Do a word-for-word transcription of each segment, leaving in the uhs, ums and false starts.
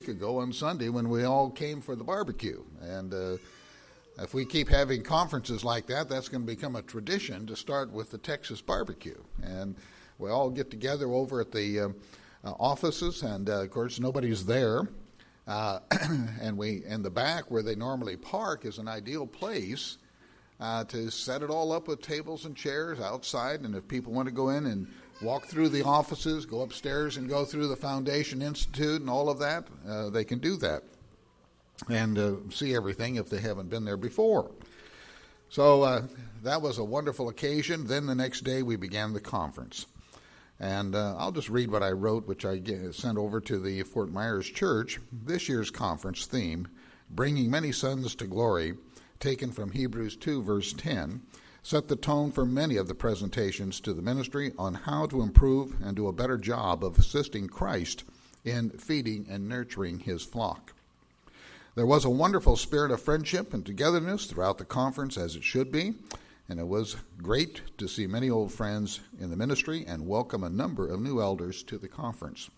ago on Sunday when we all came for the barbecue. And uh, if we keep having conferences like that, that's going to become a tradition to start with the Texas barbecue. And we all get together over at the uh, uh, offices, and uh, of course nobody's there. Uh, and we in the back where they normally park is an ideal place uh, to set it all up with tables and chairs outside. And if people want to go in and walk through the offices, go upstairs and go through the Foundation Institute and all of that, uh, they can do that and uh, see everything if they haven't been there before. So uh, that was a wonderful occasion. Then the next day we began the conference. And uh, I'll just read what I wrote, which I sent over to the Fort Myers Church. This year's conference theme, Bringing Many Sons to Glory, taken from Hebrews two, verse ten, set the tone for many of the presentations to the ministry on how to improve and do a better job of assisting Christ in feeding and nurturing his flock. There was a wonderful spirit of friendship and togetherness throughout the conference, as it should be. And it was great to see many old friends in the ministry and welcome a number of new elders to the conference.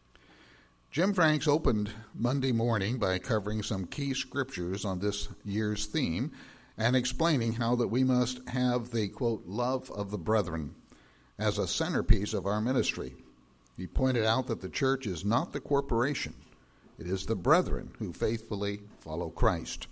Jim Franks opened Monday morning by covering some key scriptures on this year's theme and explaining how that we must have the, quote, love of the brethren as a centerpiece of our ministry. He pointed out that the church is not the corporation. It is the brethren who faithfully follow Christ.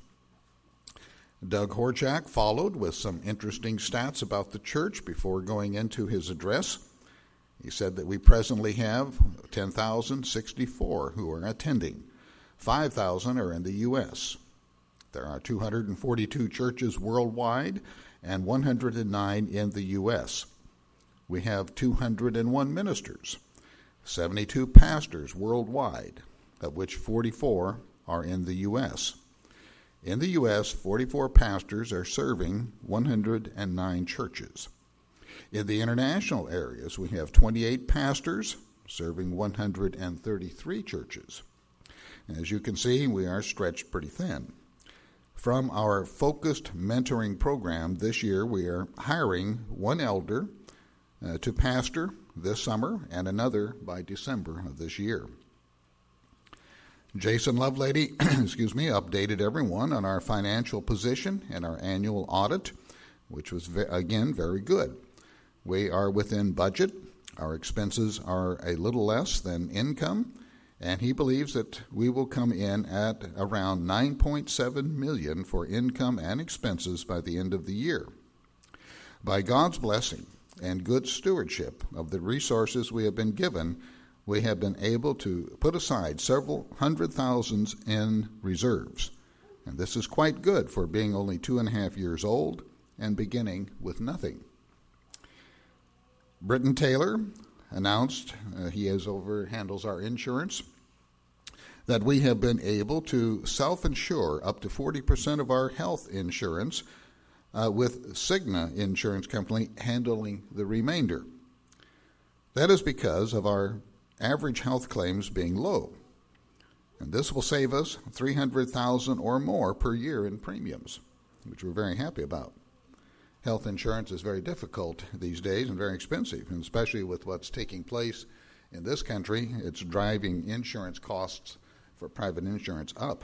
Doug Horchak followed with some interesting stats about the church before going into his address. He said that we presently have ten thousand sixty-four who are attending. five thousand are in the U S There are two hundred forty-two churches worldwide and one hundred nine in the U S We have two hundred one ministers, seventy-two pastors worldwide, of which forty-four are in the U S In the U S, forty-four pastors are serving one hundred nine churches. In the international areas, we have twenty-eight pastors serving one hundred thirty-three churches. As you can see, we are stretched pretty thin. From our focused mentoring program this year, we are hiring one elder uh, to pastor this summer and another by December of this year. Jason Lovelady, excuse me, updated everyone on our financial position and our annual audit, which was, again, very good. We are within budget. Our expenses are a little less than income, and he believes that we will come in at around nine point seven million dollars for income and expenses by the end of the year. By God's blessing and good stewardship of the resources we have been given, we have been able to put aside several hundred thousands in reserves. And this is quite good for being only two and a half years old and beginning with nothing. Britton Taylor announced, uh, he has over, handles our insurance, that we have been able to self-insure up to forty percent of our health insurance uh, with Cigna Insurance Company handling the remainder. That is because of our average health claims being low. And this will save us three hundred thousand dollars or more per year in premiums, which we're very happy about. Health insurance is very difficult these days and very expensive, and especially with what's taking place in this country, it's driving insurance costs for private insurance up.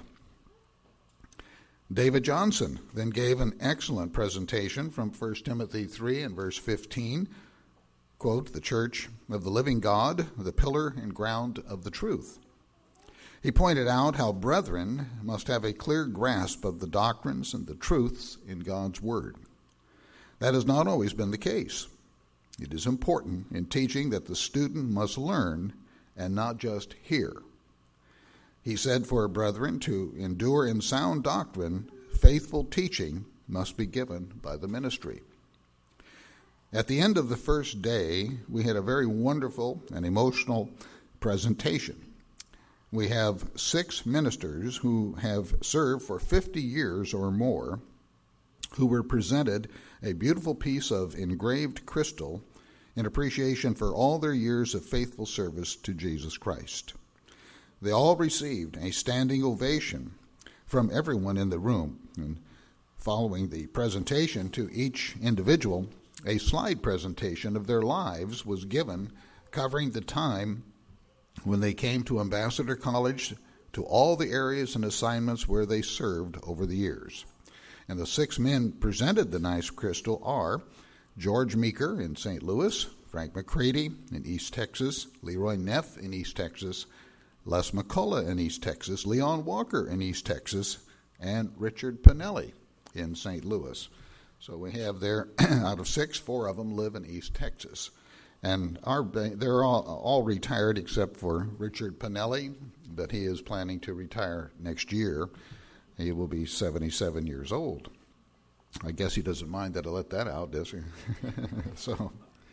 David Johnson then gave an excellent presentation from First Timothy three and verse fifteen, quote, the church of the living God, the pillar and ground of the truth. He pointed out how brethren must have a clear grasp of the doctrines and the truths in God's word. That has not always been the case. It is important in teaching that the student must learn and not just hear. He said for brethren to endure in sound doctrine, faithful teaching must be given by the ministry. At the end of the first day, we had a very wonderful and emotional presentation. We have six ministers who have served for fifty years or more, who were presented a beautiful piece of engraved crystal in appreciation for all their years of faithful service to Jesus Christ. They all received a standing ovation from everyone in the room. And following the presentation to each individual, a slide presentation of their lives was given, covering the time when they came to Ambassador College to all the areas and assignments where they served over the years. And the six men presented the nice crystal are George Meeker in Saint Louis, Frank McCready in East Texas, Leroy Neff in East Texas, Les McCullough in East Texas, Leon Walker in East Texas, and Richard Pinelli in Saint Louis. So we have there, out of six, four of them live in East Texas. And our they're all, all retired except for Richard Pinelli, but he is planning to retire next year. He will be seventy-seven years old. I guess he doesn't mind that I let that out, does he? so,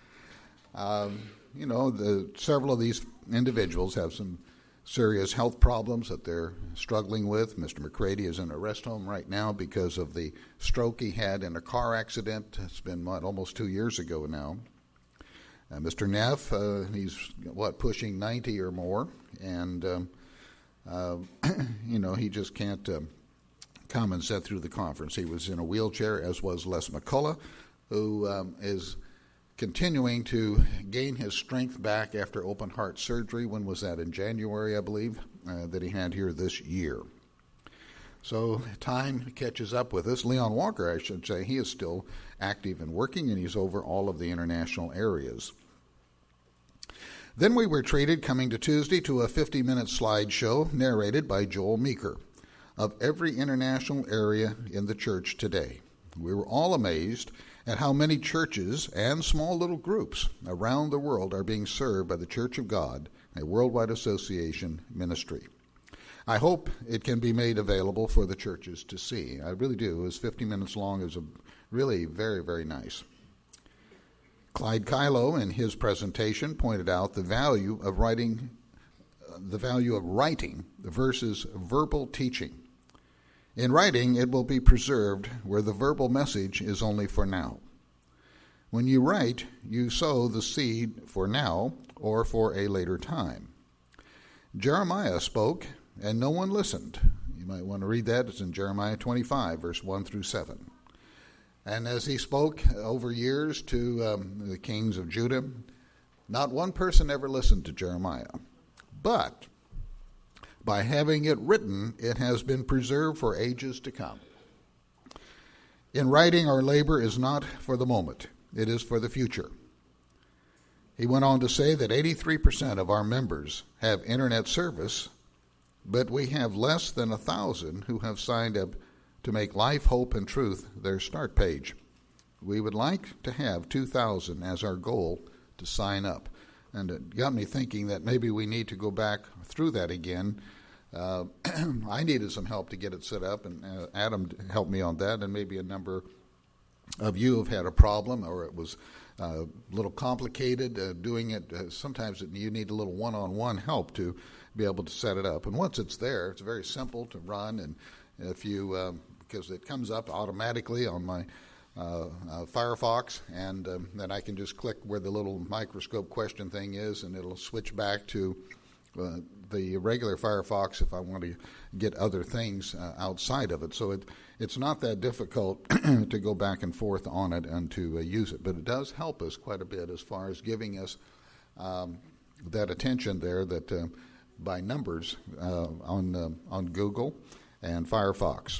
um, you know, the, several of these individuals have some serious health problems that they're struggling with. Mister McCready is in a rest home right now because of the stroke he had in a car accident. It's been, what, almost two years ago now. Uh, Mister Neff, uh, he's, what, pushing ninety or more, and, um, uh, you know, he just can't uh, come and sit through the conference. He was in a wheelchair, as was Les McCullough, who um, is continuing to gain his strength back after open heart surgery. When was that? In January, I believe, uh, that he had here this year. So time catches up with us. Leon Walker, I should say, he is still active and working, and he's over all of the international areas. Then we were treated, coming to Tuesday, to a fifty-minute slideshow narrated by Joel Meeker of every international area in the church today. We were all amazed at how many churches and small little groups around the world are being served by the Church of God, a worldwide association ministry. I hope it can be made available for the churches to see. I really do. It was fifty minutes long. It was a really very, very nice. Clyde Kylo, in his presentation, pointed out the value of writing, uh, the value of writing versus verbal teaching. In writing, it will be preserved where the verbal message is only for now. When you write, you sow the seed for now or for a later time. Jeremiah spoke, and no one listened. You might want to read that. It's in Jeremiah twenty-five, verse one through seven. And as he spoke over years to um, the kings of Judah, not one person ever listened to Jeremiah. But by having it written, it has been preserved for ages to come. In writing, our labor is not for the moment. It is for the future. He went on to say that eighty-three percent of our members have internet service, but we have less than one thousand who have signed up to make Life, Hope, and Truth their start page. We would like to have two thousand as our goal to sign up. And it got me thinking that maybe we need to go back through that again. Uh, I needed some help to get it set up, and uh, Adam helped me on that, and maybe a number of you have had a problem, or it was uh, a little complicated uh, doing it. Uh, sometimes it, you need a little one-on-one help to be able to set it up. And once it's there, it's very simple to run, and if you, uh, because it comes up automatically on my Uh, uh, Firefox, and um, then I can just click where the little microscope question thing is, and it'll switch back to uh, the regular Firefox if I want to get other things uh, outside of it. So it it's not that difficult to go back and forth on it and to uh, use it, but it does help us quite a bit as far as giving us um, that attention there that uh, by numbers uh, on uh, on Google and Firefox.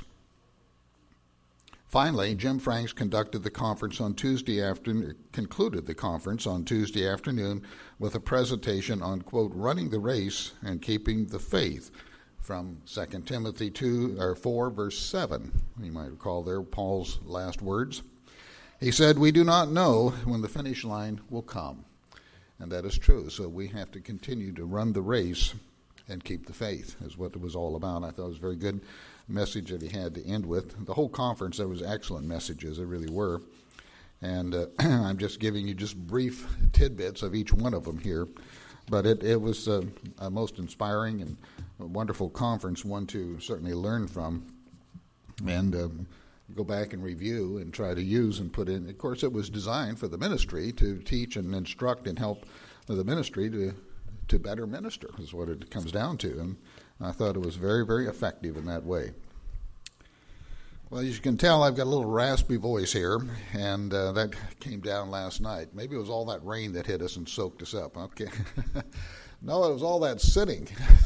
Finally, Jim Franks conducted the conference on Tuesday afternoon, concluded the conference on Tuesday afternoon with a presentation on, quote, running the race and keeping the faith from Second Timothy two or four, verse seven. You might recall there Paul's last words. He said, we do not know when the finish line will come. And that is true. So we have to continue to run the race and keep the faith, is what it was all about. I thought it was very good message that he had to end with. The whole conference, there was excellent messages, there really were. And uh, I'm just giving you just brief tidbits of each one of them here. But it, it was uh, a most inspiring and a wonderful conference, one to certainly learn from and uh, go back and review and try to use and put in. Of course, it was designed for the ministry to teach and instruct and help the ministry to to better minister, is what it comes down to. And I thought it was very, very effective in that way. Well, as you can tell, I've got a little raspy voice here, and uh, that came down last night. Maybe it was all that rain that hit us and soaked us up. Okay. No, it was all that sitting.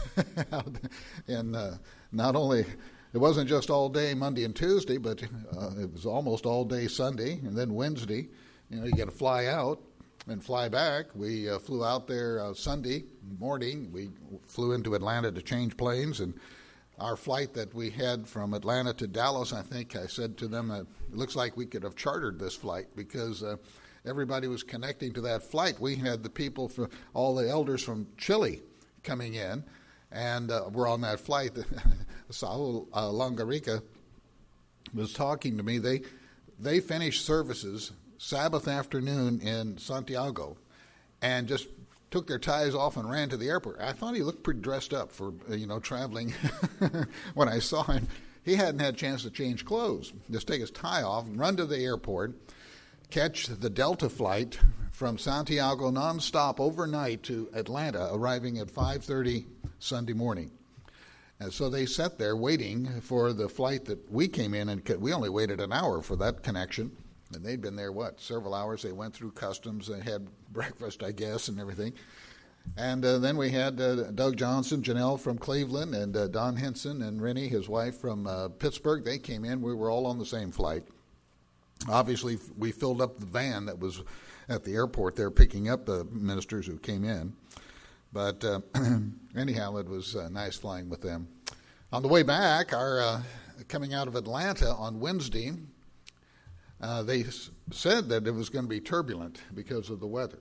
and uh, not only, it wasn't just all day Monday and Tuesday, but uh, it was almost all day Sunday, and then Wednesday. You know, you got to fly out and fly back. We uh, flew out there uh, Sunday morning. We flew into Atlanta to change planes, and our flight that we had from Atlanta to Dallas, I think I said to them, uh, it looks like we could have chartered this flight because uh, everybody was connecting to that flight. We had the people, from all the elders from Chile coming in, and uh, we're on that flight. Saul uh, Langarica was talking to me. They they finished services Sabbath afternoon in Santiago and just took their ties off and ran to the airport. I thought he looked pretty dressed up for, you know, traveling. When I saw him, he hadn't had a chance to change clothes. Just take his tie off and run to the airport, catch the Delta flight from Santiago nonstop overnight to Atlanta, arriving at five thirty Sunday morning. And so they sat there waiting for the flight that we came in, and we only waited an hour for that connection. And they'd been there, what, several hours. They went through customs. They had breakfast, I guess, and everything. And uh, then we had uh, Doug Johnson, Janelle from Cleveland, and uh, Don Henson and Rennie, his wife, from uh, Pittsburgh. They came in. We were all on the same flight. Obviously, we filled up the van that was at the airport there picking up the ministers who came in. But uh, anyhow, it was uh, nice flying with them. On the way back, our uh, coming out of Atlanta on Wednesday, Uh, they s- said that it was going to be turbulent because of the weather.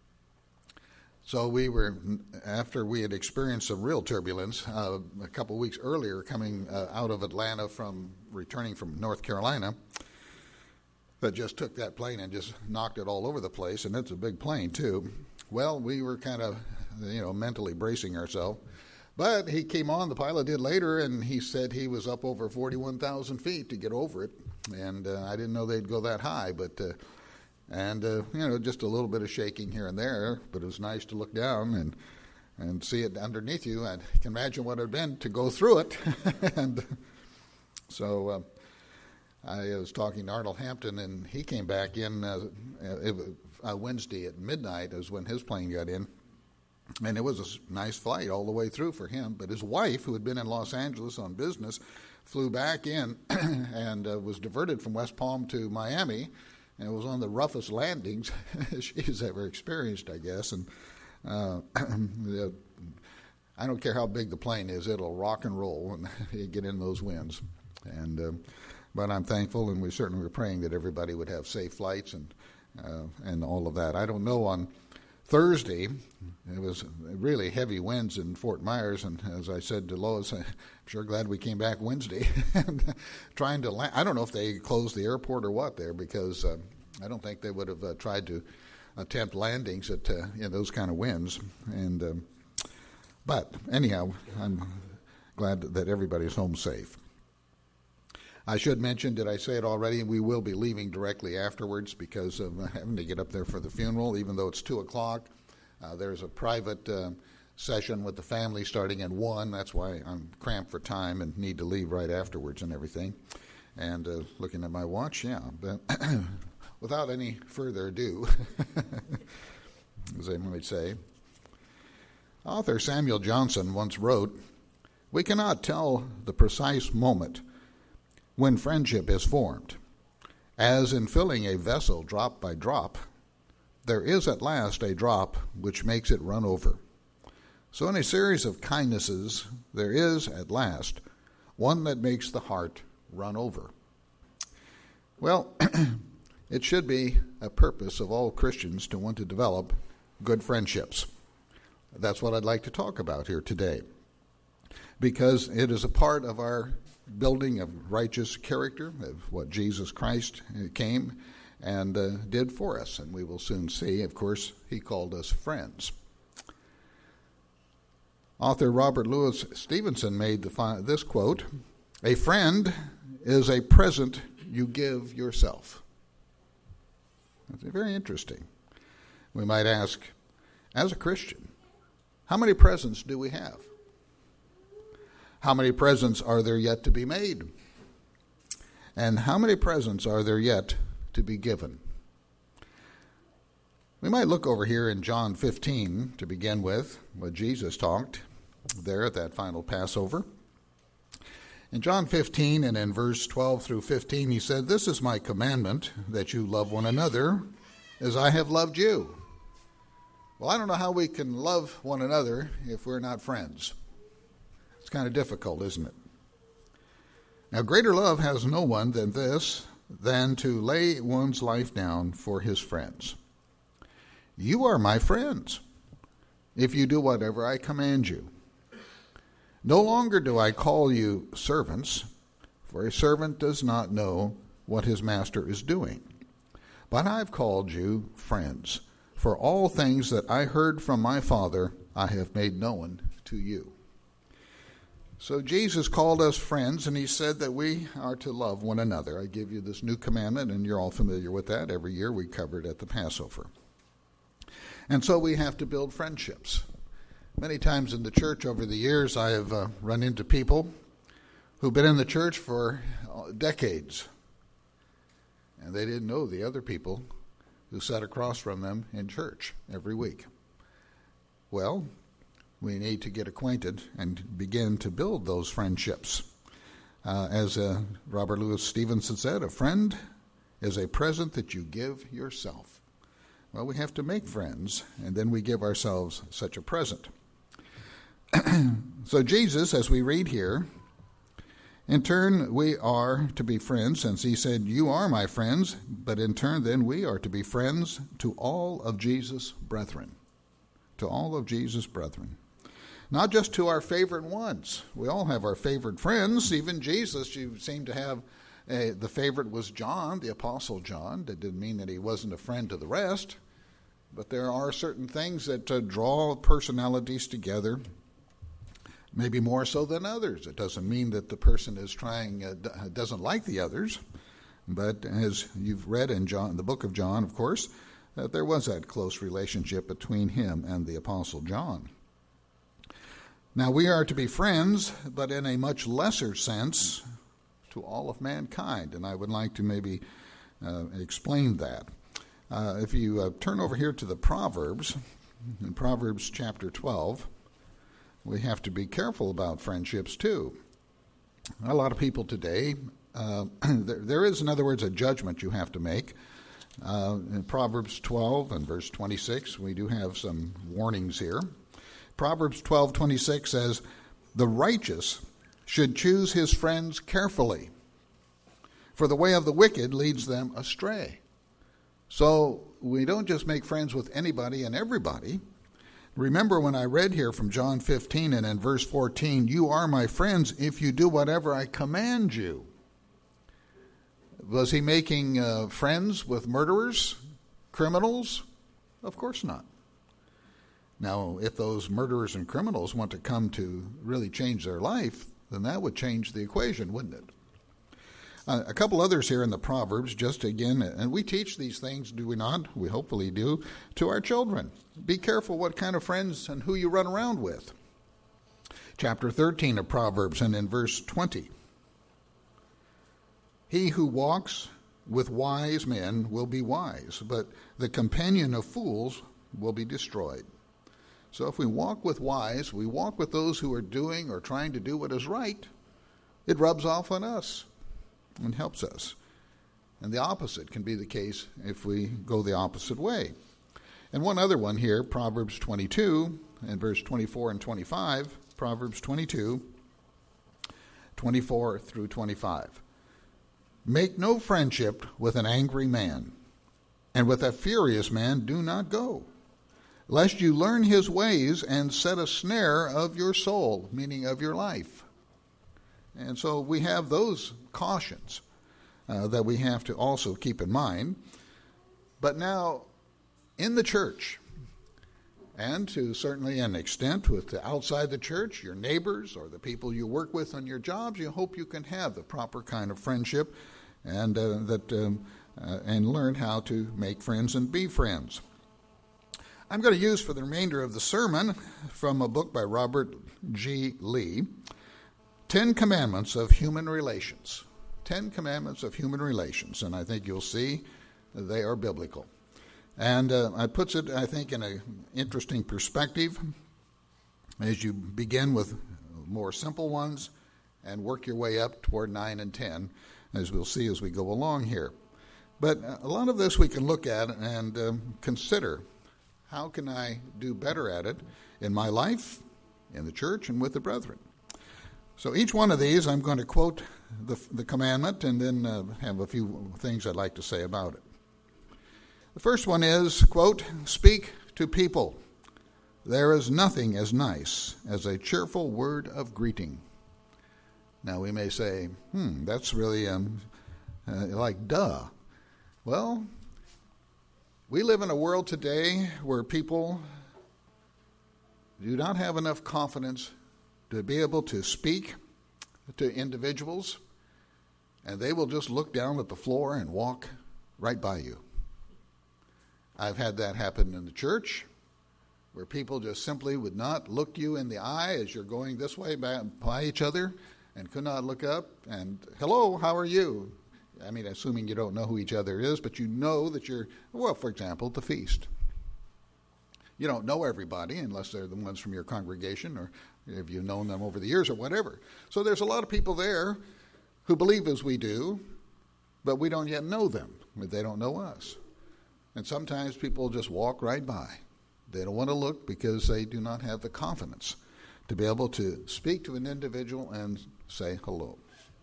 So we were, after we had experienced some real turbulence uh, a couple weeks earlier, coming uh, out of Atlanta from returning from North Carolina, that just took that plane and just knocked it all over the place, and it's a big plane too. Well, we were kind of, you know, mentally bracing ourselves. But he came on, the pilot did later, and he said he was up over forty-one thousand feet to get over it. And uh, I didn't know they'd go that high, but, uh, and, uh, you know, just a little bit of shaking here and there, but it was nice to look down and and see it underneath you. I can imagine what it had been to go through it. And so uh, I was talking to Arnold Hampton, and he came back in uh, it, uh, Wednesday at midnight is when his plane got in. And it was a nice flight all the way through for him. But his wife, who had been in Los Angeles on business, flew back in and uh, was diverted from West Palm to Miami. And it was one of the roughest landings she's ever experienced, I guess. And uh, I don't care how big the plane is, it'll rock and roll when you get in those winds. And uh, but I'm thankful, and we certainly were praying that everybody would have safe flights and uh, and all of that. I don't know on Thursday, it was really heavy winds in Fort Myers, and as I said to Lois, I'm sure glad we came back Wednesday. and trying to land, I don't know if they closed the airport or what there, because uh, I don't think they would have uh, tried to attempt landings at uh, you know, those kind of winds. And um, but anyhow, I'm glad that everybody's home safe. I should mention, did I say it already? We will be leaving directly afterwards because of having to get up there for the funeral, even though it's two o'clock. Uh, there's a private uh, session with the family starting at one. That's why I'm cramped for time and need to leave right afterwards and everything. And uh, looking at my watch, yeah. But without any further ado, as I might say, author Samuel Johnson once wrote, "We cannot tell the precise moment when friendship is formed. As in filling a vessel drop by drop, there is at last a drop which makes it run over. So in a series of kindnesses, there is at last one that makes the heart run over." Well, it should be a purpose of all Christians to want to develop good friendships. That's what I'd like to talk about here today, because it is a part of our building of righteous character, of what Jesus Christ came and uh, did for us. And we will soon see, of course, he called us friends. Author Robert Louis Stevenson made the, this quote, "A friend is a present you give yourself." That's very interesting. We might ask, as a Christian, how many presents do we have? How many presents are there yet to be made? And how many presents are there yet to be given? We might look over here in John fifteen to begin with, what Jesus talked there at that final Passover. In John fifteen and in verse twelve through fifteen, he said, "This is my commandment, that you love one another as I have loved you." Well, I don't know how we can love one another if we're not friends. It's kind of difficult, isn't it? Now, greater love has no one than this, than to lay one's life down for his friends. You are my friends, if you do whatever I command you. No longer do I call you servants, for a servant does not know what his master is doing. But I've called you friends, for all things that I heard from my Father I have made known to you. So Jesus called us friends, and he said that we are to love one another. I give you this new commandment, and you're all familiar with that. Every year we cover it at the Passover. And so we have to build friendships. Many times in the church over the years, I have uh, run into people who've been in the church for decades, and they didn't know the other people who sat across from them in church every week. Well, we need to get acquainted and begin to build those friendships. Uh, as uh, Robert Louis Stevenson said, a friend is a present that you give yourself. Well, we have to make friends, and then we give ourselves such a present. So Jesus, as we read here, in turn, we are to be friends, since he said, you are my friends, but in turn, then, we are to be friends to all of Jesus' brethren. To all of Jesus' brethren. Not just to our favorite ones. We all have our favorite friends. Even Jesus, you seem to have, a, the favorite was John, the Apostle John. That didn't mean that he wasn't a friend to the rest. But there are certain things that uh, draw personalities together, maybe more so than others. It doesn't mean that the person is trying, uh, d- doesn't like the others. But as you've read in John, the book of John, of course, that uh, there was that close relationship between him and the Apostle John. Now, we are to be friends, but in a much lesser sense to all of mankind. And I would like to maybe uh, explain that. Uh, if you uh, turn over here to the Proverbs, in Proverbs chapter twelve, we have to be careful about friendships too. A lot of people today, uh, there, there is, in other words, a judgment you have to make. Uh, in Proverbs twelve and verse twenty-six, we do have some warnings here. Proverbs twelve twenty-six says, the righteous should choose his friends carefully, for the way of the wicked leads them astray. So we don't just make friends with anybody and everybody. Remember when I read here from John fifteen and in verse fourteen, you are my friends if you do whatever I command you. Was he making uh, friends with murderers, criminals? Of course not. Now, if those murderers and criminals want to come to really change their life, then that would change the equation, wouldn't it? Uh, a couple others here in the Proverbs, just again, and we teach these things, do we not? We hopefully do, to our children. Be careful what kind of friends and who you run around with. Chapter thirteen of Proverbs and in verse twenty. He who walks with wise men will be wise, but the companion of fools will be destroyed. So if we walk with wise, we walk with those who are doing or trying to do what is right, it rubs off on us and helps us. And the opposite can be the case if we go the opposite way. And one other one here, Proverbs twenty-two and verse twenty-four and twenty-five, Proverbs twenty-two, twenty-four through twenty-five. Make no friendship with an angry man, and with a furious man do not go, lest you learn his ways and set a snare of your soul, meaning of your life. And so we have those cautions uh, that we have to also keep in mind. But now, in the church, and to certainly an extent with outside the church, your neighbors or the people you work with on your jobs, you hope you can have the proper kind of friendship and uh, that um, uh, and learn how to make friends and be friends. I'm going to use for the remainder of the sermon from a book by Robert G. Lee, Ten Commandments of Human Relations. Ten Commandments of Human Relations, and I think you'll see they are biblical. And uh, it puts it, I think, in an interesting perspective as you begin with more simple ones and work your way up toward nine and ten, as we'll see as we go along here. But a lot of this we can look at and um, consider. How can I do better at it in my life, in the church, and with the brethren? So each one of these, I'm going to quote the, the commandment and then uh, have a few things I'd like to say about it. The first one is, quote, speak to people. There is nothing as nice as a cheerful word of greeting. Now we may say, hmm, that's really um, uh, like duh. Well, we live in a world today where people do not have enough confidence to be able to speak to individuals, and they will just look down at the floor and walk right by you. I've had that happen in the church, where people just simply would not look you in the eye as you're going this way by, by each other and could not look up and, hello, how are you? I mean, assuming you don't know who each other is, but you know that you're, well, for example, at the feast. You don't know everybody unless they're the ones from your congregation or if you've known them over the years or whatever. So there's a lot of people there who believe as we do, but we don't yet know them. They don't know us. And sometimes people just walk right by. They don't want to look because they do not have the confidence to be able to speak to an individual and say hello.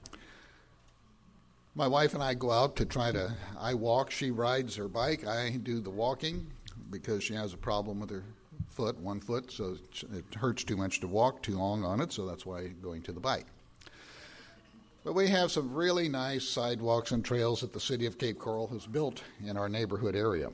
My wife and I go out to try to, I walk, she rides her bike, I do the walking because she has a problem with her foot, one foot, so it hurts too much to walk too long on it, so that's why I'm going to the bike. But we have some really nice sidewalks and trails that the city of Cape Coral has built in our neighborhood area.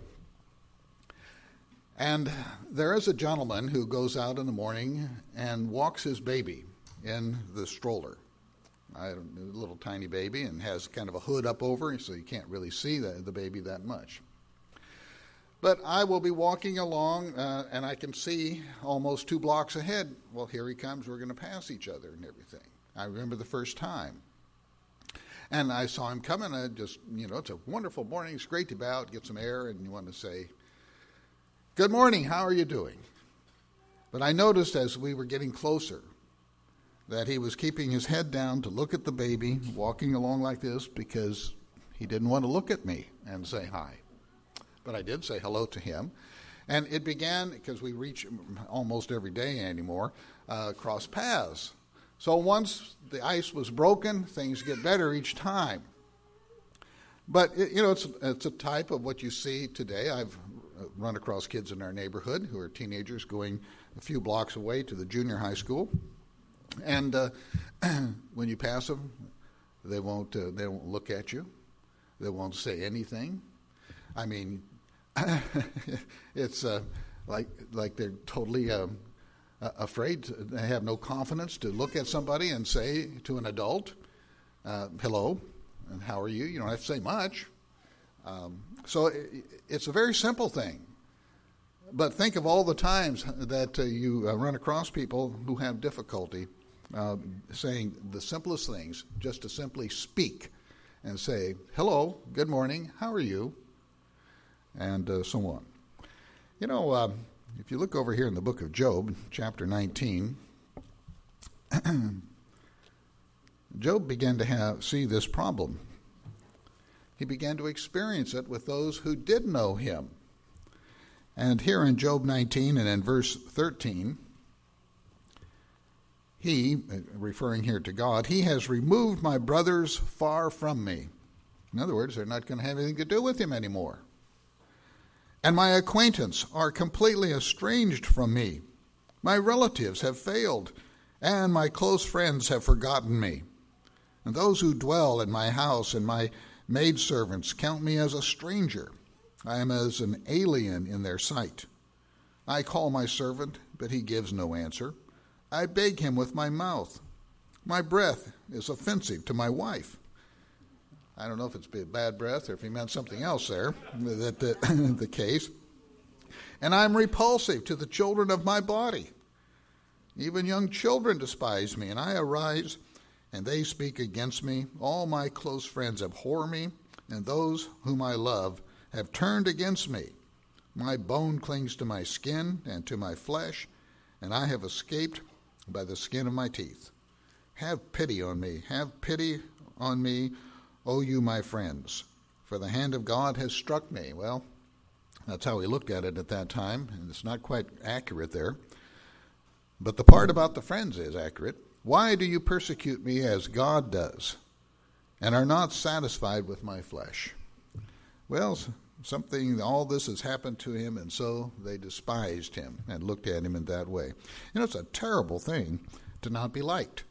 And there is a gentleman who goes out in the morning and walks his baby in the stroller. I, a little tiny baby, and has kind of a hood up over, so you can't really see the, the baby that much. But I will be walking along, uh, and I can see almost two blocks ahead. Well, here he comes. We're going to pass each other and everything. I remember the first time. And I saw him coming. I just, you know, it's a wonderful morning. It's great to be out, get some air, and you want to say, good morning, how are you doing? But I noticed as we were getting closer that he was keeping his head down to look at the baby, walking along like this, because he didn't want to look at me and say hi. But I did say hello to him. And it began, because we reach almost every day anymore, uh, cross paths. So once the ice was broken, things get better each time. But, it, you know, it's, it's a type of what you see today. I've run across kids in our neighborhood who are teenagers going a few blocks away to the junior high school. And uh, when you pass them, they won't, uh, they won't look at you. They won't say anything. I mean, it's uh, like like they're totally um, afraid. To, they have no confidence to look at somebody and say to an adult, uh, hello, and how are you? You don't have to say much. Um, so it, it's a very simple thing. But think of all the times that uh, you uh, run across people who have difficulty uh, saying the simplest things, just to simply speak and say, hello, good morning, how are you? And uh, so on. You know, uh, if you look over here in the book of Job, chapter nineteen, Job began to have, see this problem. He began to experience it with those who did know him. And here in Job nineteen and in verse thirteen, he, referring here to God, he has removed my brothers far from me. In other words, they're not going to have anything to do with him anymore. And my acquaintance are completely estranged from me. My relatives have failed, and my close friends have forgotten me. And those who dwell in my house and my maidservants count me as a stranger. I am as an alien in their sight. I call my servant, but he gives no answer. I beg him with my mouth. My breath is offensive to my wife. I don't know if it's bad breath or if he meant something else there, that the, the case. And I'm repulsive to the children of my body. Even young children despise me, and I arise, and they speak against me. All my close friends abhor me, and those whom I love have turned against me. My bone clings to my skin and to my flesh, and I have escaped by the skin of my teeth. Have pity on me, have pity on me, O you my friends, for the hand of God has struck me. Well, that's how he looked at it at that time, and it's not quite accurate there. But the part about the friends is accurate. Why do you persecute me as God does, and are not satisfied with my flesh? Well, something, all this has happened to him, and so they despised him and looked at him in that way. You know, it's a terrible thing to not be liked,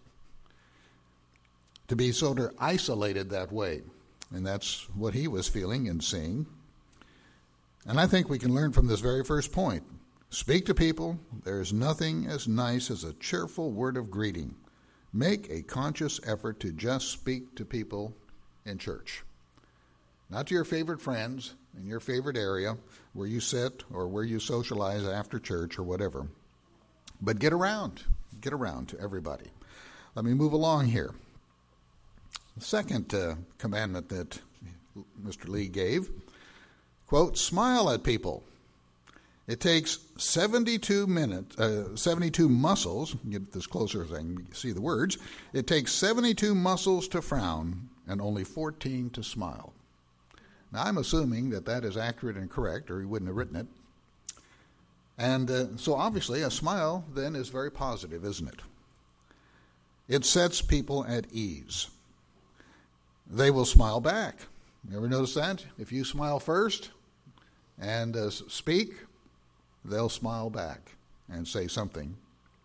to be sort of isolated that way. And that's what he was feeling and seeing. And I think we can learn from this very first point. Speak to people. There is nothing as nice as a cheerful word of greeting. Make a conscious effort to just speak to people in church. Not to your favorite friends in your favorite area where you sit or where you socialize after church or whatever. But get around. Get around to everybody. Let me move along here. The second uh, commandment that Mister Lee gave, quote, smile at people. It takes seventy-two minutes, uh, seventy-two muscles, get this closer so I can see the words, it takes seventy-two muscles to frown and only fourteen to smile. Now, I'm assuming that that is accurate and correct, or he wouldn't have written it. And uh, so obviously a smile then is very positive, isn't it? It sets people at ease. They will smile back. You ever notice that? If you smile first and uh, speak, they'll smile back and say something.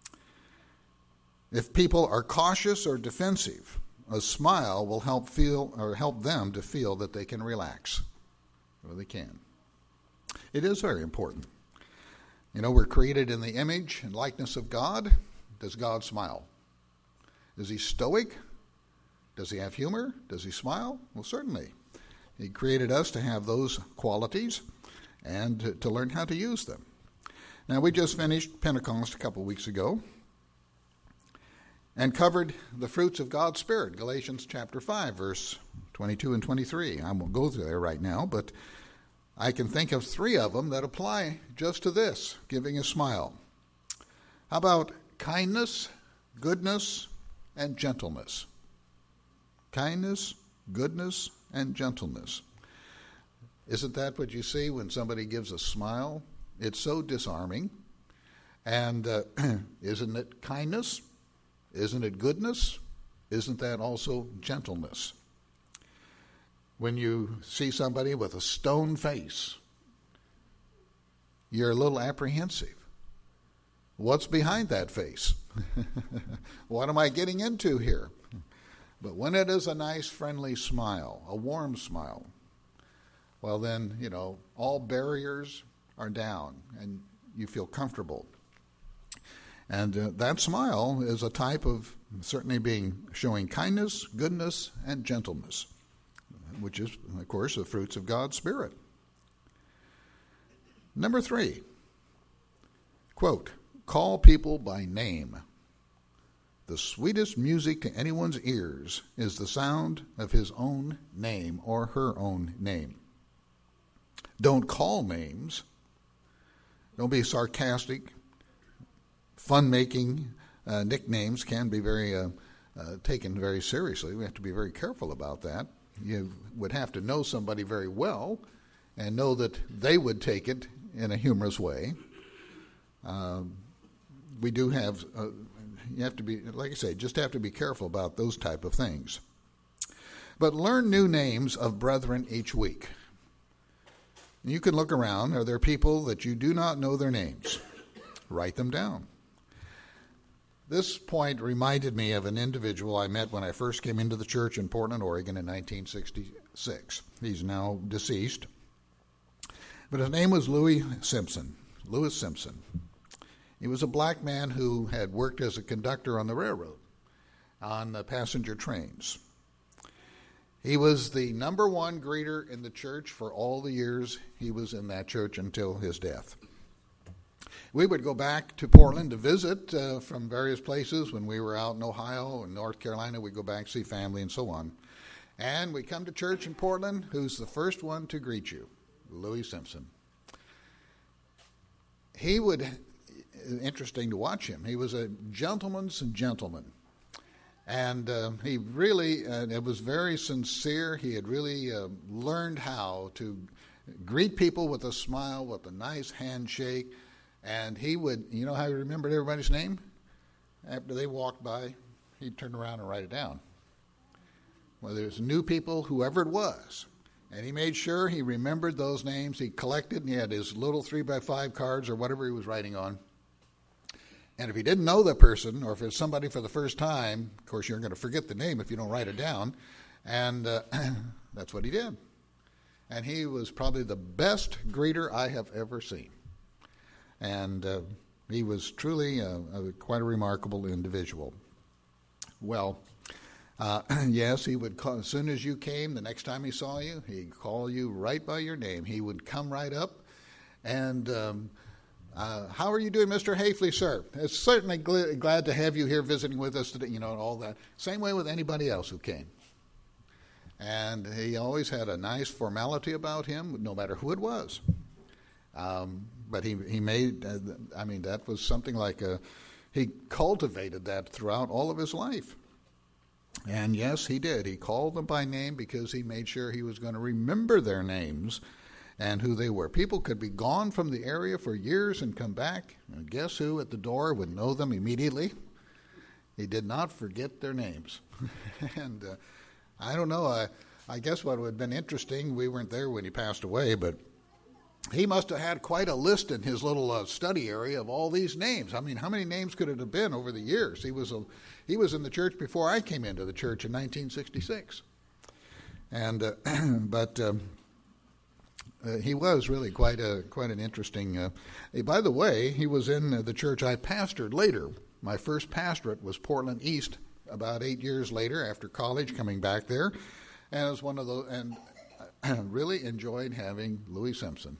If people are cautious or defensive, a smile will help feel or help them to feel that they can relax. Well, they can. It is very important. You know, we're created in the image and likeness of God. Does God smile? Is he stoic? Does he have humor? Does he smile? Well, certainly. He created us to have those qualities and to, to learn how to use them. Now, we just finished Pentecost a couple weeks ago and covered the fruits of God's Spirit, Galatians chapter five, verse twenty-two and twenty-three. I won't go through there right now, but I can think of three of them that apply just to this, giving a smile. How about kindness, goodness, and gentleness? Kindness, goodness, and gentleness. Isn't that what you see when somebody gives a smile? It's so disarming. And uh, isn't it kindness? Isn't it goodness? Isn't that also gentleness? When you see somebody with a stone face, you're a little apprehensive. What's behind that face? What am I getting into here? But when it is a nice, friendly smile, a warm smile, well then, you know, all barriers are down and you feel comfortable. And uh, that smile is a type of certainly being showing kindness, goodness, and gentleness, which is, of course, the fruits of God's Spirit. Number three, quote, call people by name. The sweetest music to anyone's ears is the sound of his own name or her own name. Don't call names. Don't be sarcastic. Fun-making uh, nicknames can be very uh, uh, taken very seriously. We have to be very careful about that. You would have to know somebody very well and know that they would take it in a humorous way. Um, we do have... Uh, You have to be, like I say, just have to be careful about those type of things. But learn new names of brethren each week. You can look around. Are there people that you do not know their names? Write them down. This point reminded me of an individual I met when I first came into the church in Portland, Oregon in nineteen sixty-six. He's now deceased. But his name was Louis Simpson. Louis Simpson. He was a black man who had worked as a conductor on the railroad, on the passenger trains. He was the number one greeter in the church for all the years he was in that church until his death. We would go back to Portland to visit uh, from various places. When we were out in Ohio and North Carolina, we'd go back, see family, and so on. And we come to church in Portland. Who's the first one to greet you? Louis Simpson. he would, interesting to watch him, he was a gentleman's gentleman. And uh, he really, uh, it was very sincere. He had really uh, learned how to greet people with a smile, with a nice handshake. And he would, you know how he remembered everybody's name? After they walked by, he'd turn around and write it down. Whether it was new people, whoever it was. And he made sure he remembered those names. He collected, and he had his little three by five cards or whatever he was writing on. And if he didn't know the person, or if it's somebody for the first time, of course, you're going to forget the name if you don't write it down. And uh, that's what he did. And he was probably the best greeter I have ever seen. And uh, he was truly a, a, quite a remarkable individual. Well, uh, yes, he would call, as soon as you came, the next time he saw you, he'd call you right by your name. He would come right up and... Um, Uh, how are you doing, Mister Hafley, sir? It's certainly gl- glad to have you here visiting with us today, you know, and all that. Same way with anybody else who came. And he always had a nice formality about him, no matter who it was. Um, but he, he made, uh, I mean, that was something like a, he cultivated that throughout all of his life. And yes, he did. He called them by name because he made sure he was going to remember their names and who they were. People could be gone from the area for years and come back, and guess who at the door would know them immediately? He did not forget their names. and uh, I don't know, I, I guess what would have been interesting, we weren't there when he passed away, but he must have had quite a list in his little uh, study area of all these names. I mean, how many names could it have been over the years? He was a, he was in the church before I came into the church in nineteen sixty-six. And uh, but... Um, Uh, he was really quite a quite an interesting. Uh, by the way, he was in uh, the church I pastored later. My first pastorate was Portland East. About eight years later, after college, coming back there, and it was one of those. And I really enjoyed having Louis Simpson,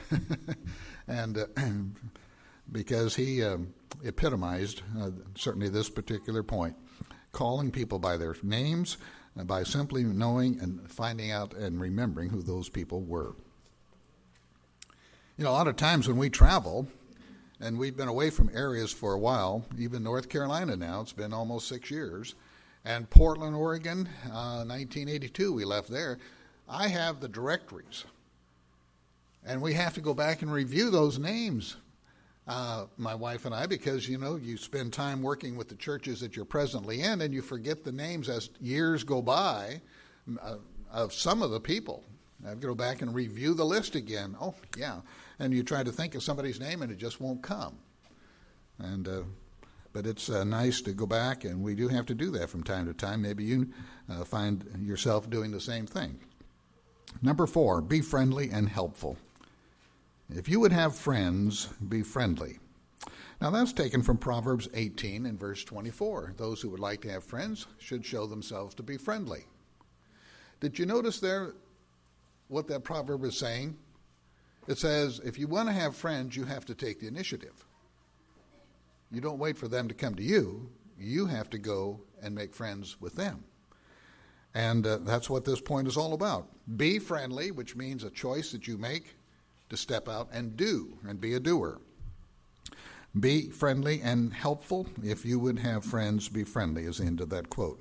and uh, because he um, epitomized uh, certainly this particular point, calling people by their names, uh, by simply knowing and finding out and remembering who those people were. You know, a lot of times when we travel, and we've been away from areas for a while, even North Carolina now, it's been almost six years, and Portland, Oregon, uh, nineteen eighty-two, we left there. I have the directories, and we have to go back and review those names, uh, my wife and I, because, you know, you spend time working with the churches that you're presently in, and you forget the names as years go by uh, of some of the people. I have to go back and review the list again. Oh, yeah. And you try to think of somebody's name, and it just won't come. And uh, but it's uh, nice to go back, and we do have to do that from time to time. Maybe you uh, find yourself doing the same thing. Number four, be friendly and helpful. If you would have friends, be friendly. Now, that's taken from Proverbs eighteen and verse twenty-four. Those who would like to have friends should show themselves to be friendly. Did you notice there what that proverb is saying? It says, if you want to have friends, you have to take the initiative. You don't wait for them to come to you. You have to go and make friends with them. And uh, that's what this point is all about. Be friendly, which means a choice that you make to step out and do, and be a doer. Be friendly and helpful. If you would have friends, be friendly, is the end of that quote.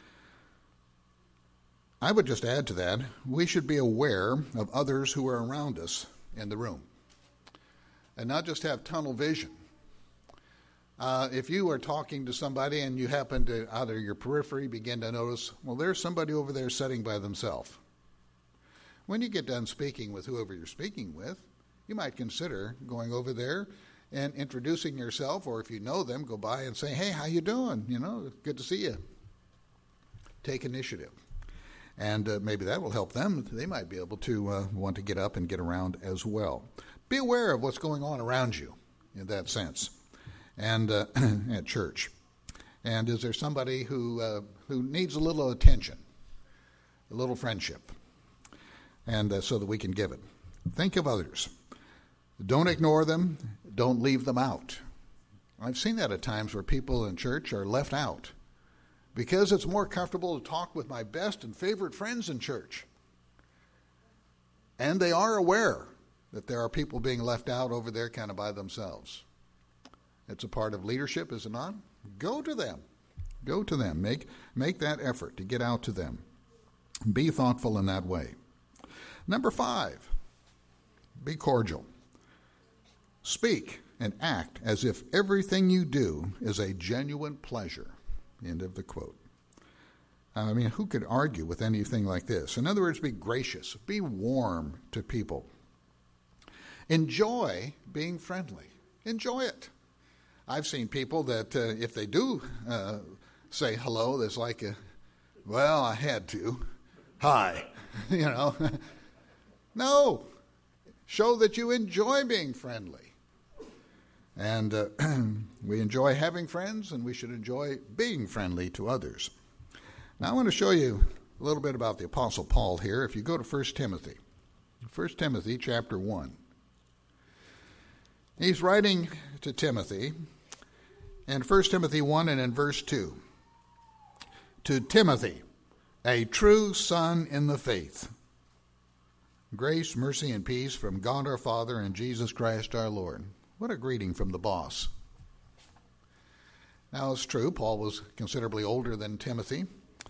I would just add to that, we should be aware of others who are around us in the room and not just have tunnel vision. Uh, if you are talking to somebody and you happen to, out of your periphery, begin to notice, well, there's somebody over there sitting by themselves. When you get done speaking with whoever you're speaking with, you might consider going over there and introducing yourself, or if you know them, go by and say, hey, how you doing? You know, good to see you. Take initiative. And uh, maybe that will help them. They might be able to uh, want to get up and get around as well. Be aware of what's going on around you in that sense, and uh, at church. And is there somebody who uh, who needs a little attention, a little friendship, and uh, so that we can give it? Think of others. Don't ignore them. Don't leave them out. I've seen that at times where people in church are left out, because it's more comfortable to talk with my best and favorite friends in church. And they are aware that there are people being left out over there kind of by themselves. It's a part of leadership, is it not? Go to them. Go to them. Make, make that effort to get out to them. Be thoughtful in that way. Number five, be cordial. Speak and act as if everything you do is a genuine pleasure. End of the quote. I mean, who could argue with anything like this? In other words, be gracious. Be warm to people. Enjoy being friendly. Enjoy it. I've seen people that uh, if they do uh, say hello, there's like a, well, I had to. Hi. you know. No. Show that you enjoy being friendly. And uh, we enjoy having friends, and we should enjoy being friendly to others. Now I want to show you a little bit about the Apostle Paul here. If you go to First Timothy, First Timothy chapter one. He's writing to Timothy in First Timothy one and in verse two. To Timothy, a true son in the faith. Grace, mercy, and peace from God our Father and Jesus Christ our Lord. What a greeting from the boss. Now it's true, Paul was considerably older than Timothy.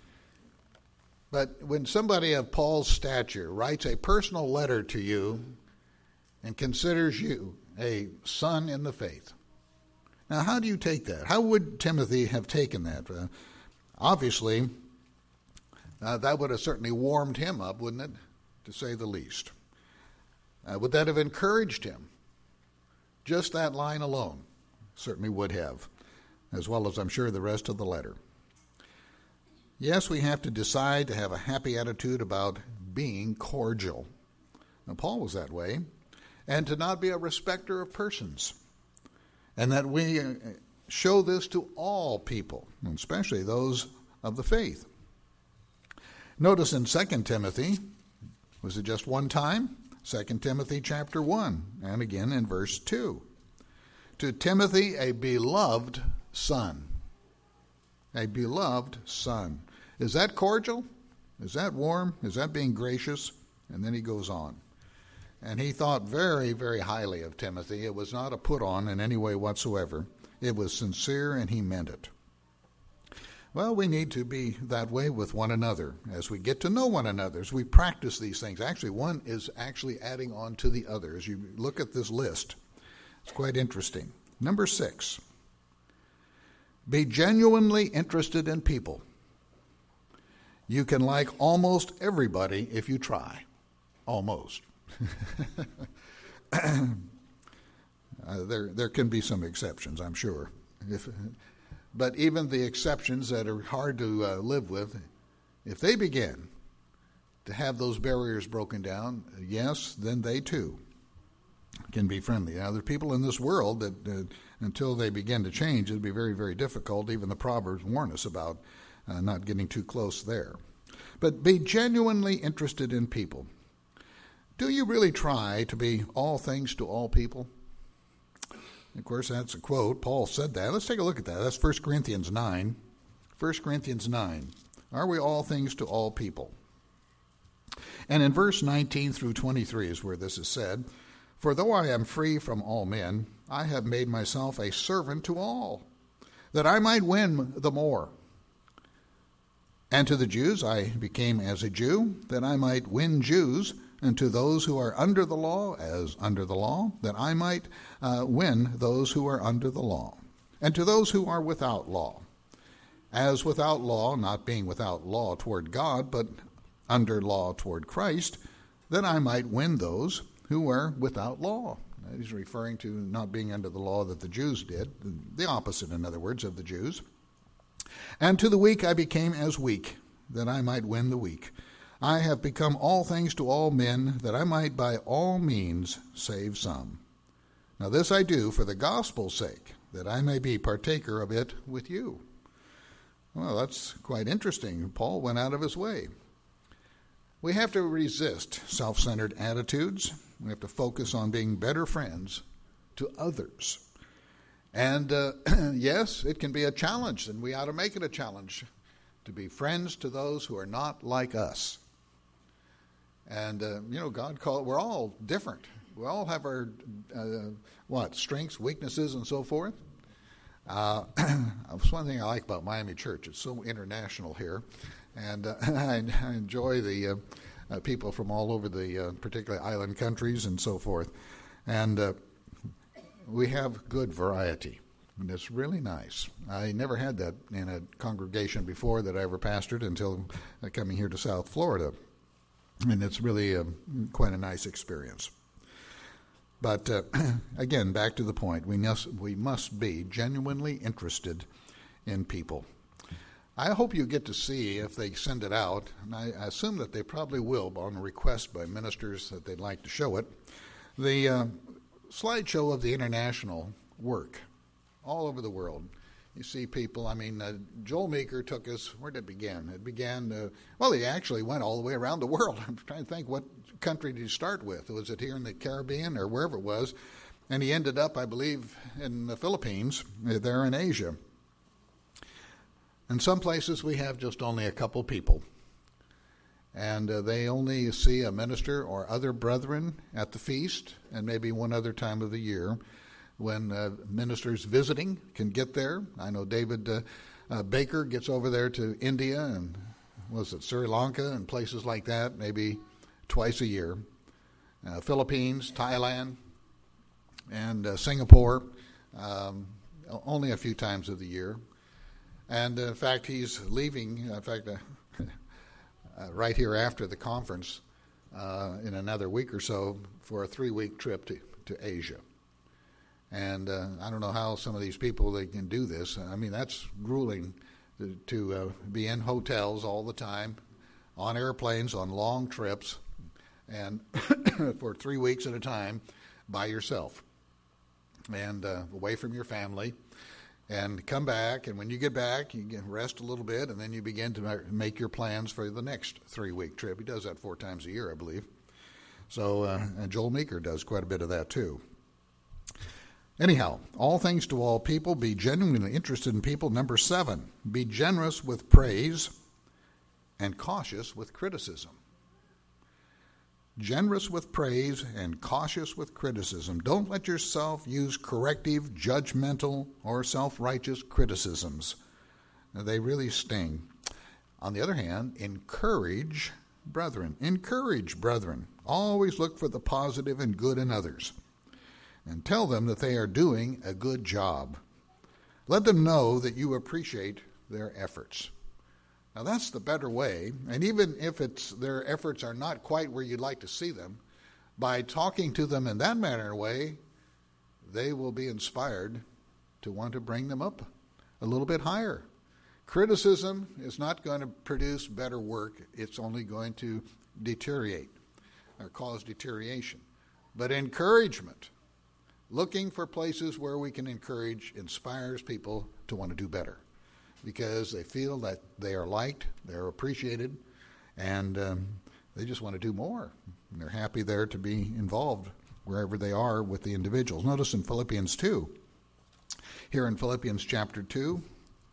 But when somebody of Paul's stature writes a personal letter to you and considers you a son in the faith, now how do you take that? How would Timothy have taken that? Uh, obviously, uh, that would have certainly warmed him up, wouldn't it, to say the least? Uh, would that have encouraged him? Just that line alone certainly would have, as well as I'm sure the rest of the letter. Yes, we have to decide to have a happy attitude about being cordial. Now, Paul was that way. And to not be a respecter of persons. And that we show this to all people, especially those of the faith. Notice in Second Timothy, was it just one time? Second Timothy chapter one, and again in verse two. To Timothy, a beloved son. A beloved son. Is that cordial? Is that warm? Is that being gracious? And then he goes on. And he thought very, very highly of Timothy. It was not a put-on in any way whatsoever. It was sincere, and he meant it. Well, we need to be that way with one another as we get to know one another, as we practice these things. Actually, one is actually adding on to the other. As you look at this list, it's quite interesting. Number six, be genuinely interested in people. You can like almost everybody if you try. Almost. uh, there, there can be some exceptions, I'm sure. If, but even the exceptions that are hard to uh, live with, if they begin to have those barriers broken down, yes, then they too can be friendly. Now, there are people in this world that uh, until they begin to change, it'll be very, very difficult. Even the Proverbs warn us about uh, not getting too close there. But be genuinely interested in people. Do you really try to be all things to all people? Of course, that's a quote. Paul said that. Let's take a look at that. That's First Corinthians nine. First Corinthians nine. Are we all things to all people? And in verse nineteen through twenty-three is where this is said. For though I am free from all men, I have made myself a servant to all, that I might win the more. And to the Jews I became as a Jew, that I might win Jews, and to those who are under the law, as under the law, that I might uh, win those who are under the law. And to those who are without law, as without law, not being without law toward God, but under law toward Christ, that I might win those who are without law. He's referring to not being under the law that the Jews did, the opposite, in other words, of the Jews. And to the weak I became as weak, that I might win the weak. I have become all things to all men, that I might by all means save some. Now this I do for the gospel's sake, that I may be partaker of it with you. Well, that's quite interesting. Paul went out of his way. We have to resist self-centered attitudes. We have to focus on being better friends to others. And uh, yes, it can be a challenge, and we ought to make it a challenge to be friends to those who are not like us. And, uh, you know, God called, we're all different. we all have our, uh, what, strengths, weaknesses, and so forth. Uh, that's one thing I like about Miami Church. It's so international here. And uh, I, I enjoy the uh, uh, people from all over the uh, particularly island countries and so forth. And uh, we have good variety. And it's really nice. I never had that in a congregation before that I ever pastored until uh, coming here to South Florida. And it's really uh, quite a nice experience. But uh, again, back to the point, we must, we must be genuinely interested in people. I hope you get to see if they send it out, and I, I assume that they probably will on a request by ministers that they'd like to show it, the uh, slideshow of the international work all over the world. You see people, I mean, uh, Joel Meeker took us, where did it begin? It began, uh, well, he actually went all the way around the world. I'm trying to think, what country did he start with? Was it here in the Caribbean or wherever it was? And he ended up, I believe, in the Philippines, uh, there in Asia. In some places we have just only a couple people, and uh, they only see a minister or other brethren at the feast and maybe one other time of the year when uh, ministers visiting can get there. I know David uh, uh, Baker gets over there to India and was it Sri Lanka and places like that maybe twice a year. Uh, Philippines, Thailand, and uh, Singapore um, only a few times of the year. And in fact, he's leaving, in fact, uh, uh, right here after the conference uh, in another week or so for a three-week trip to, to Asia. And uh, I don't know how some of these people, they can do this. I mean, that's grueling to, to uh, be in hotels all the time, on airplanes, on long trips, and for three weeks at a time by yourself and uh, away from your family. And come back, and when you get back, you get rest a little bit, and then you begin to make your plans for the next three-week trip. He does that four times a year, I believe. So, uh, and Joel Meeker does quite a bit of that too. Anyhow, all things to all people, be genuinely interested in people. Number seven, be generous with praise and cautious with criticism. Generous with praise and cautious with criticism. Don't let yourself use corrective, judgmental, or self-righteous criticisms. They really sting. On the other hand, encourage brethren. Encourage brethren. Always look for the positive and good in others. And tell them that they are doing a good job. Let them know that you appreciate their efforts. Now, that's the better way, and even if it's their efforts are not quite where you'd like to see them, by talking to them in that manner of way, they will be inspired to want to bring them up a little bit higher. Criticism is not going to produce better work. It's only going to deteriorate or cause deterioration. But encouragement, looking for places where we can encourage, inspires people to want to do better, because they feel that they are liked, they're appreciated, and um, they just want to do more. And they're happy there to be involved wherever they are with the individuals. Notice in Philippians two, here in Philippians chapter two,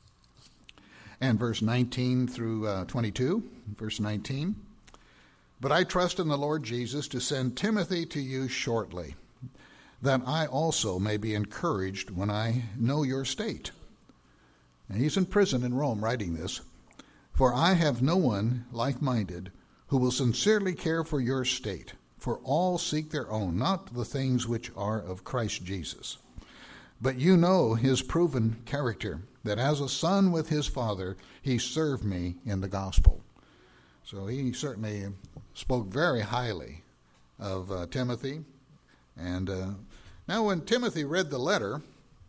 and verse nineteen through uh, twenty-two, verse nineteen, "But I trust in the Lord Jesus to send Timothy to you shortly, that I also may be encouraged when I know your state." And he's in prison in Rome writing this. "For I have no one like-minded who will sincerely care for your state, for all seek their own, not the things which are of Christ Jesus. But you know his proven character, that as a son with his father, he served me in the gospel." So he certainly spoke very highly of uh, Timothy. And uh, now when Timothy read the letter,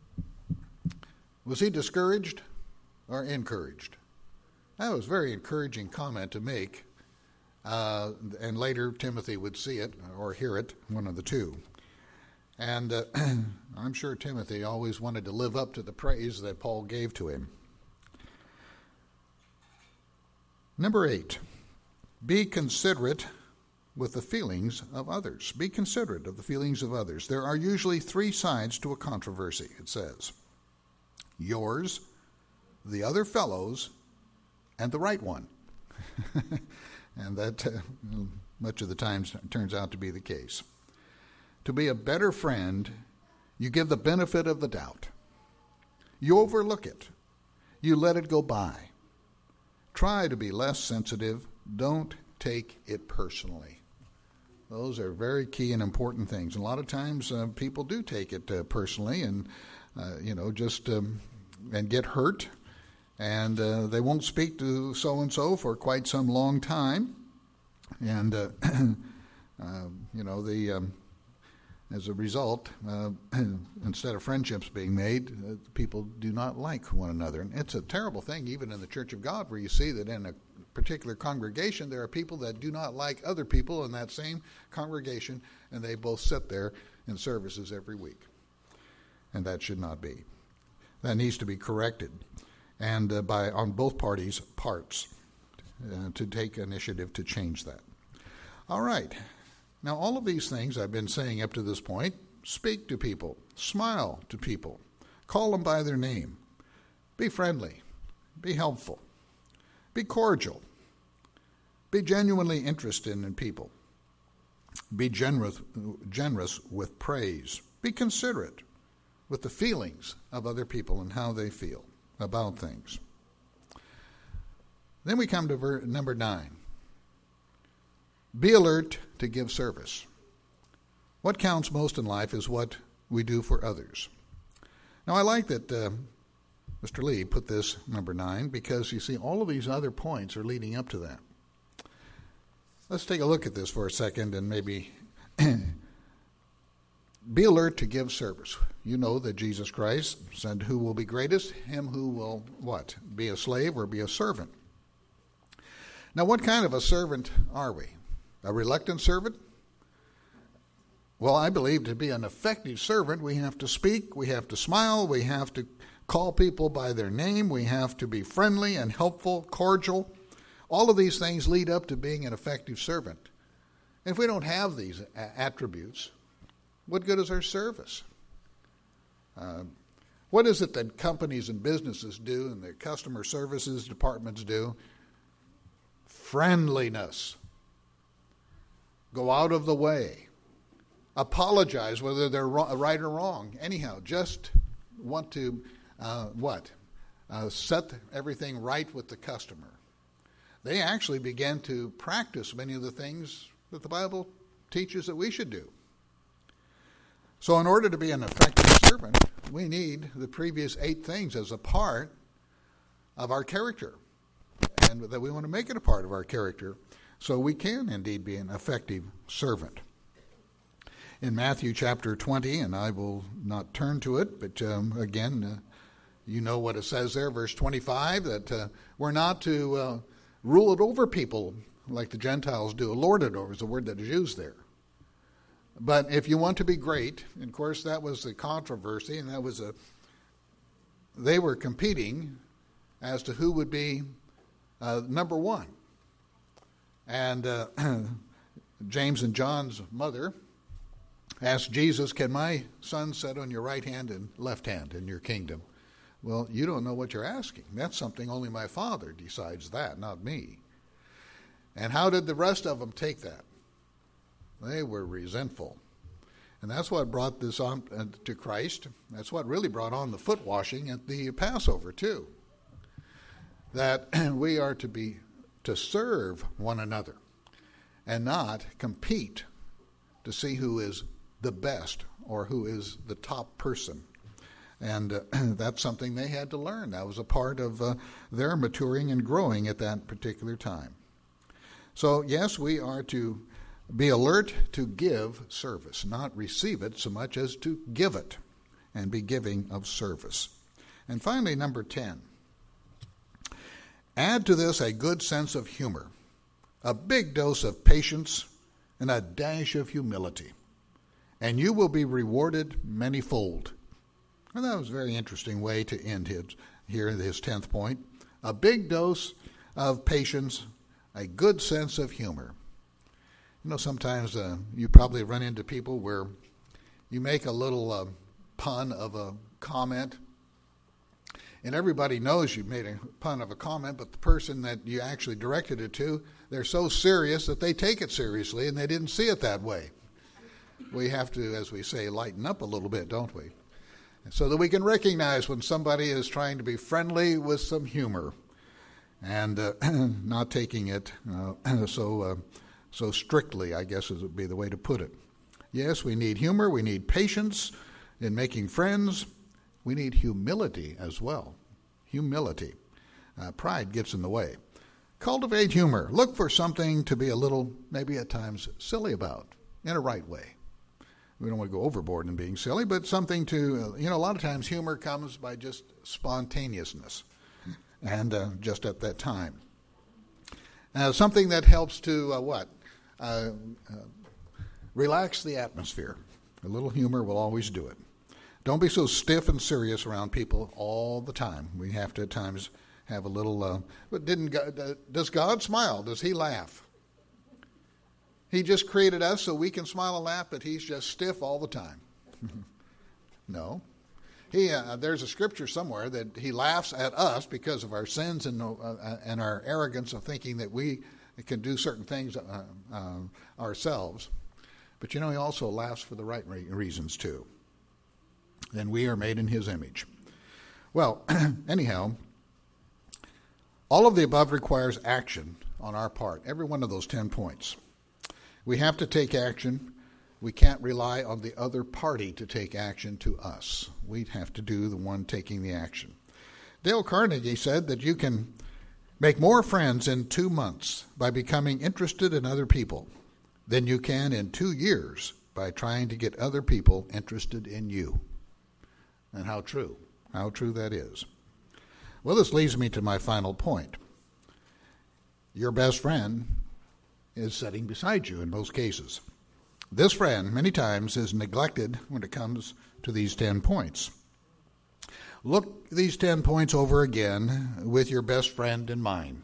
was he discouraged or encouraged? That was a very encouraging comment to make. Uh, and later Timothy would see it or hear it, one of the two. And uh, I'm sure Timothy always wanted to live up to the praise that Paul gave to him. Number eight, be considerate with the feelings of others. Be considerate of the feelings of others. There are usually three sides to a controversy, it says. Yours, the other fellow's, and the right one. And that uh, much of the time turns out to be the case. to be a better friend, you give the benefit of the doubt. You overlook it. You let it go by. Try to be less sensitive. Don't take it personally. Those are very key and important things. A lot of times uh, people do take it uh, personally and, uh, you know, just um, and get hurt. And uh, they won't speak to so-and-so for quite some long time. And, uh, uh, you know, the um, as a result, uh, instead of friendships being made, uh, people do not like one another. And it's a terrible thing, even in the Church of God, where you see that in a particular congregation, there are people that do not like other people in that same congregation, and they both sit there in services every week. And that should not be. That needs to be corrected, and uh, by on both parties' parts, uh, to take initiative to change that. All right. Now, all of these things I've been saying up to this point, speak to people, smile to people, call them by their name, be friendly, be helpful, be cordial, be genuinely interested in people, be generous, generous with praise, be considerate with the feelings of other people and how they feel about things. Then we come to ver- number nine. Be alert to give service. What counts most in life is what we do for others. Now, I like that uh, Mister Lee put this number nine because, you see, all of these other points are leading up to that. Let's take a look at this for a second and maybe be alert to give service. You know that Jesus Christ said, who will be greatest? Him who will, what? Be a slave or be a servant. Now, what kind of a servant are we? A reluctant servant? Well, I believe to be an effective servant, we have to speak, we have to smile, we have to call people by their name, we have to be friendly and helpful, cordial. All of these things lead up to being an effective servant. And if we don't have these a- attributes, what good is our service? Uh, what is it that companies and businesses do and their customer services departments do? Friendliness. Go out of the way. Apologize whether they're right or wrong. Anyhow, just want to, uh, what? Uh, set everything right with the customer. They actually began to practice many of the things that the Bible teaches that we should do. So in order to be an effective servant, we need the previous eight things as a part of our character. And that we want to make it a part of our character so we can indeed be an effective servant. In Matthew chapter twenty, and I will not turn to it, but um, again, uh, you know what it says there, verse twenty-five, that uh, we're not to uh, rule it over people like the Gentiles do. Lord it over is the word that is used there. But if you want to be great, and of course that was the controversy, and that was a, they were competing as to who would be uh, number one. And uh, James and John's mother asked Jesus, can my son sit on your right hand and left hand in your kingdom? Well, you don't know what you're asking. That's something only my Father decides that, not me. And how did the rest of them take that? They were resentful. And that's what brought this on to Christ. That's what really brought on the foot washing at the Passover too. That we are to be to serve one another and not compete to see who is the best or who is the top person. And uh, that's something they had to learn. That was a part of uh, their maturing and growing at that particular time. So, yes, we are to be alert to give service, not receive it so much as to give it and be giving of service. And finally, number ten. Add to this a good sense of humor, a big dose of patience, and a dash of humility, and you will be rewarded manyfold. And that was a very interesting way to end his, here his tenth point. A big dose of patience, a good sense of humor. You know, sometimes uh, you probably run into people where you make a little uh, pun of a comment, and everybody knows you made a pun of a comment, but the person that you actually directed it to, they're so serious that they take it seriously, and they didn't see it that way. we have to, as we say, lighten up a little bit, don't we? So that we can recognize when somebody is trying to be friendly with some humor and uh, not taking it uh, so uh, so strictly, I guess would be the way to put it. Yes, we need humor. We need patience in making friends. We need humility as well. Humility. Uh, pride gets in the way. Cultivate humor. Look for something to be a little, maybe at times, silly about in a right way. We don't want to go overboard in being silly, but something to, you know, a lot of times humor comes by just spontaneousness and uh, just at that time. Uh, something that helps to, uh, what? Uh, uh, relax the atmosphere. A little humor will always do it. Don't be so stiff and serious around people all the time. We have to at times have a little, uh, but didn't God, uh, does God smile? Does he laugh? He just created us so we can smile and laugh, but he's just stiff all the time. No. He, uh, there's a scripture somewhere that he laughs at us because of our sins and, uh, and our arrogance of thinking that we can do certain things uh, uh, ourselves. But you know, he also laughs for the right re- reasons too. And we are made in his image. Well, anyhow, all of the above requires action on our part, every one of those ten points. We have to take action. We can't rely on the other party to take action to us. We have to do the one taking the action. Dale Carnegie said that you can make more friends in two months by becoming interested in other people than you can in two years by trying to get other people interested in you. And how true, how true that is. Well, this leads me to my final point. Your best friend is sitting beside you in most cases. This friend, many times, is neglected when it comes to these ten points. Look these ten points over again with your best friend in mind.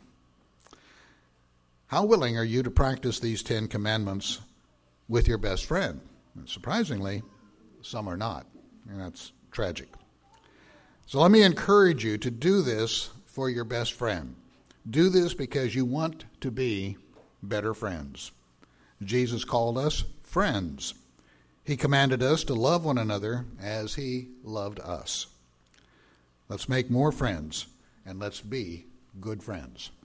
How willing are you to practice these ten commandments with your best friend? And surprisingly, some are not, and that's tragic. So let me encourage you to do this for your best friend. Do this because you want to be better friends. Jesus called us friends. He commanded us to love one another as he loved us. Let's make more friends, and let's be good friends.